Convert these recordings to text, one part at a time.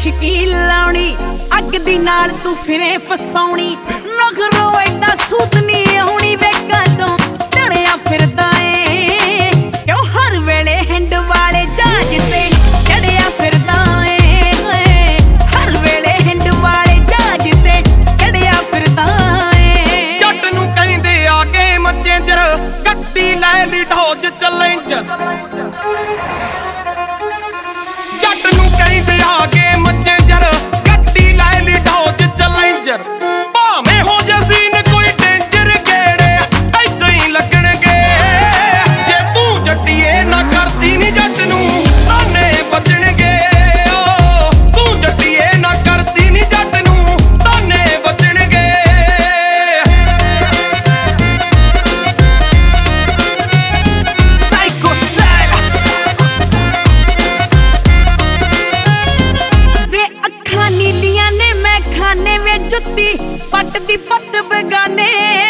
ਸ਼ਕੀਲ ਲਾਉਣੀ ਅੱਗ ਦੀ ਨਾਲ ਤੂੰ ਫਿਰੇ ਫਸਾਉਣੀ ਨਖਰੋ ਐਡਾ ਸੂਤ ਨਹੀਂ ਆਉਣੀ ਵੇ ਕਾਦੋਂ ਟਣਿਆ ਫਿਰਦਾ ਏ ਕਿਉਂ ਹਰ ਵੇਲੇ ਹਿੰਡ ਵਾਲੇ ਜਹਾਜ਼ ਤੇ ਚੜਿਆ ਫਿਰਦਾ ਏ ਹਰ ਵੇਲੇ ਹਿੰਡ ਵਾਲੇ ਜਹਾਜ਼ ਤੇ ਚੜਿਆ ਫਿਰਦਾ ਏ ਜੱਟ ਨੂੰ ਕਹਿੰਦੇ ਆ ਕੇ ਮੱਚੇ ਜਰ ਗੱਡੀ ਲੈ ਲਈ ਢੋਜ ਚੈਲੰਜ ਜੱਟ ਨੂੰ ਕਹਿੰਦੇ ਆ ਕੇ ਮੱਚੇ ਜਰ ਗੱਡੀ ਲੈ ਲਈ ਢੋਜ ਚੈਲੰਜਰ ਭਾਵੇਂ ਹੋ ਜੇ ਸੀਨ ਕੋਈ ਡੇਂਜਰ ਗੇੜੇ ਏਦਾਂ ਹੀ ਲੱਗਣਗੇ ਜੇ ਤੂੰ ਜੱਟੀਏ ਨਾ ਕਰਦੀ ਨੀ ਜੱਟ ਨੂੰ ਤਾਨੇ ਬਚਣਗੇ ਤੂੰ ਜੱਟੀਏ ਨਾ ਕਰਦੀ ਨੀ ਜੱਟ ਨੂੰ ਤਾਨੇ ਬਚਣਗੇ ਸਾਈਕੋ ਸਟਾਈਲ ਵੇ ਅੱਖਾਂ ਨੀਲੀਆਂ ਨੇ ਮੈਂ ਖਾਨੇ ਵੇ ਜੁੱਤੀ ਪੱਟ ਦੀ ਪੱਤ ਬਗਾਨੇ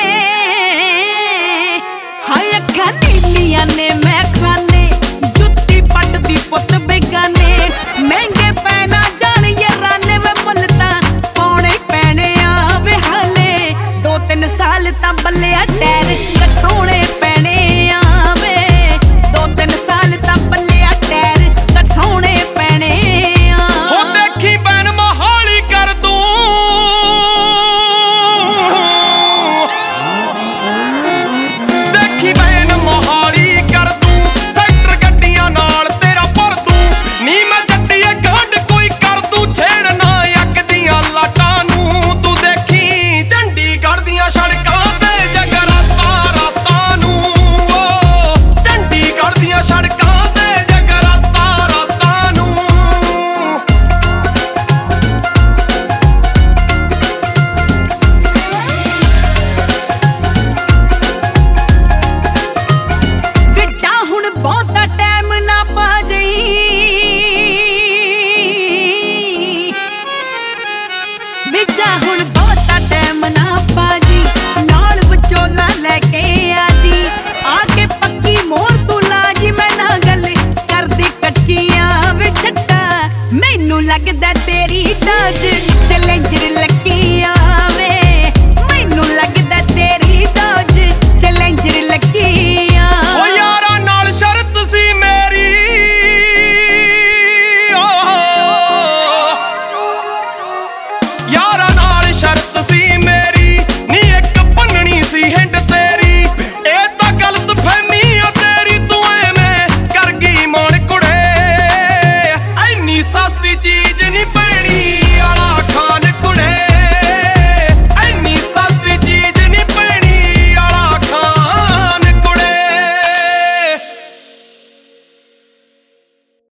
ਹਾਏ ਅੱਖਾਂ ਨੀਲੀਆਂ ਨੇ ਮੈਂ ਖਾਨੇ ਜੁੱਤੀ ਪੱਟ ਦੀ ਪੁੱਤ ਬਗਾਨੇ ਮਹਿੰਗੇ ਪੈ ਨਾ ਜਾਣ ਯਾਰਾਨੇ ਵੇ ਮੁੱਲ ਤਾਂ ਪਾਉਣੇ ਪੈਣੇ ਆ ਵੇ ਹਾਲੇ 2-3 ਸਾਲ ਤਾਂ ਬੱਲਿਆ ਟੈਰ ਕਸਾਉਣੇ ਪੈਣੇ ਆ ਵੇ 2-3 ਸਾਲ ਤਾਂ ਬੱਲਿਆ ਟੈਰ ਕਸਾਉਣੇ ਪੈਣੇ ਆ ਹੋ ਦੇਖੀ ਬੈਨ ਮਹਾਲੀ ਕਰ ਦੂੰ ਦੇਖੀ ਬੈਨ ਮਹਾਲੀ ਕਰ ਦੂੰ ਸੈਕਟਰ ਗੱਡੀਆਂ ਨਾਲ ਤੇਰਾ ਭਰ ਦੂੰ ਨੀ ਮੈਂ ਜੱਟੀਏ ਗੰਢ ਕੋਈ ਕਰ ਦੂੰ ਛੇੜ ਨਾ ਅੱਗ ਦੀਆਂ ਲਾਟਾਂ ਨੂੰ ਤੂੰ ਦੇਖੀ ਚੰਡੀਗੜ੍ਹ ਦੀਆਂ ਸੜਕਾਂ ਤੇ ਜਗਰਾਤਾ ਰਾਤਾਂ ਨੂੰ ਚੰਡੀਗੜ੍ਹ ਦੀਆਂ ਸੜਕਾਂ ਤੇ ਜਗਰਾਤਾ ਰਾਤਾਂ ਨੂੰ ਵੇ ਜਾ ਹੁਣ ਬਹੁਤਾ ਟਾਈਮ ਨਾ ਪਾ ਜਈ ਵੇ ਜਾ ਹੁਣ ਬਹੁਤਾ ਟਾਈਮ ਨਾ ਪਾ ਜੀ ਨਾਲ ਵਿਚੋਲਾ ਲੈ ਕੇ ਆ ਜੀ ਆ ਕੇ ਪੱਕੀ ਮੋਹਰ ਤੂੰ ਲਾ ਜੀ ਮੈਂ ਨਾ ਗੱਲ ਕਰਦੀ ਕੱਚੀਆਂ ਵੇ ਛੱਟਾ ਮੈਨੂੰ ਲੱਗਦਾ ਤੇਰੀ ਡੋਜ ਚੈਲੰਜਰ ਲੱਗੀ ਆ ਵੇ ਮੈਨੂੰ ਲੱਗਦਾ ਤੇਰੀ ਡੋਜ ਚੈਲੰਜਰ ਲੱਗੀ ਆ ਓ ਯਾਰਾਂ ਨਾਲ ਸ਼ਰਤ ਸੀ ਮੇਰੀ ਯਾਰਾਂ ਨਾਲ ਸ਼ਰਤ ਸੀ ਮੇਰੀ ਨੀ ਇੱਕ ਭੰਨਣੀ ਸੀ ਹਿੰਡ ਤੇਰੀ ਇਹ ਤਾਂ ਗਲਤ ਫਹਿਮੀ ਆ ਤੇਰੀ ਤੂੰ ਐਵੇਂ ਕਰ ਗਈ ਮੋਣ ਕੁੜੇ ਐਨੀ ਸਸਤੀ ਚੀਜ਼ ਨਹੀਂ ਪੈਣੀ